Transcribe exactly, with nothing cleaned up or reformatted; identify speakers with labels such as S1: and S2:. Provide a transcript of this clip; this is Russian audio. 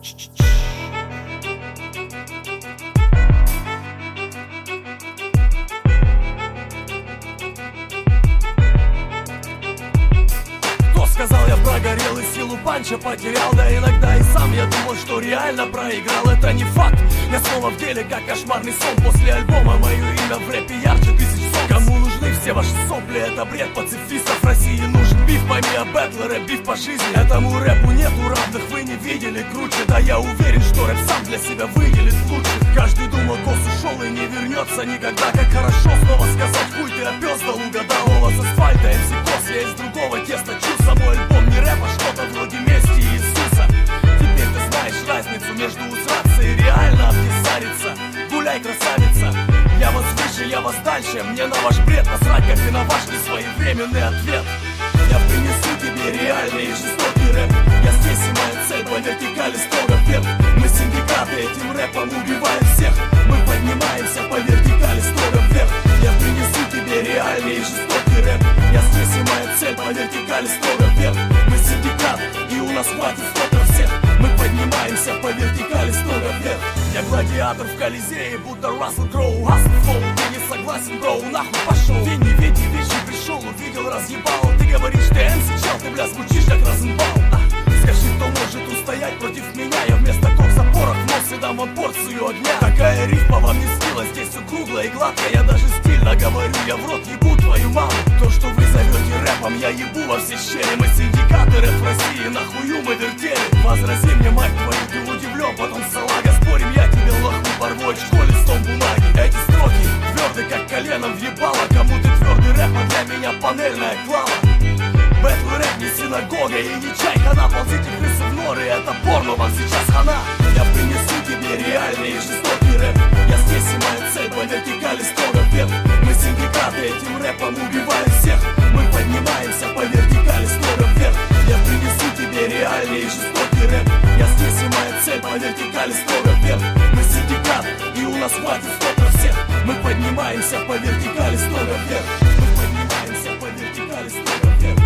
S1: Сказал, я прогорел и силу панча потерял. Да иногда и сам я думал, что реально проиграл. Это не факт, я снова в деле, как кошмарный сон. После альбома мое имя в рэпе ярче тысяч солнц. Кому нужны все ваши сопли, это бред пацифистов. России нужен биф, пойми, а бэтлеры биф по жизни. Этому рэпу нету равных, вы не видели круче. Да я уверен, что рэп сам для себя выделит лучше. Каждый думал, гос ушел и не вернется никогда. Как хорошо снова сказать, хуй ты опездал, угадал. Голос асфальта, эм си Кос, я из другого теста. Чу собой альбом не рэп, а что-то вроде мести Иисуса. Теперь ты знаешь разницу между усраться и реально обтесариться. Гуляй, красавица, я вас выше, я вас дальше. Мне на ваш бред насрать, как и на ваш несвоевременный ответ. Я принесу тебе реальный и жестокий рэп. Я здесь и моя цель по вертикали строго вверх. Мы синдикаты, этим рэпом убиваем всех. Мы поднимаемся по вертикали строго вверх. Я принесу тебе реальный и жестокий рэп. Я здесь и моя цель по вертикали строго вверх. Мы синдикат, и у нас хватит столько всех. Мы поднимаемся по вертикали строго вверх. Я гладиатор в Колизее, будто Рассел Кроу. Хасл фоу, ты не согласен, броу, нахуй пошел. Ты не ведь, не ведь, пришел, увидел, разъебал. Ты говоришь, ты эм си, чел, ты, бля, звучишь как Розенбаум. А, скажи, кто может устоять против меня? Я вместо коксапорок в нос дам вам порцию огня. Такая рифма вам не снилась, здесь все кругло и гладко. Я даже стильно говорю, я в рот ебу твою маму. То, что вы зовете рэпом, я ебу во все щели. Мы синдикаты рэп в России, нахую мы вертели. Возрази мне, мать твою, ты удивлен, потом салага. Спорим, я тебе лоху порву, в школе листом бумаги. Эти строки тверды, как коленом въебало. Кому ты твердый рэп, а для меня панельная клава. Бэтл рэп не синагога и не чайка. Наползите крысы в норы, это порно, вам сейчас хана. Я принесу тебе реальный и жестокий рэп. Я здесь и моя цель по вертикали строго вверх. Мы синдикаты, этим рэпом убиваем всех. Мы поднимаемся по вертикали строго вверх. Я принесу тебе реальный и жестокий рэп. Я здесь и моя цель по вертикали строго вверх. Мы синдикат, и у нас хватит столько всех. Мы поднимаемся по вертикали строго вверх. Мы поднимаемся по вертикали строго вверх.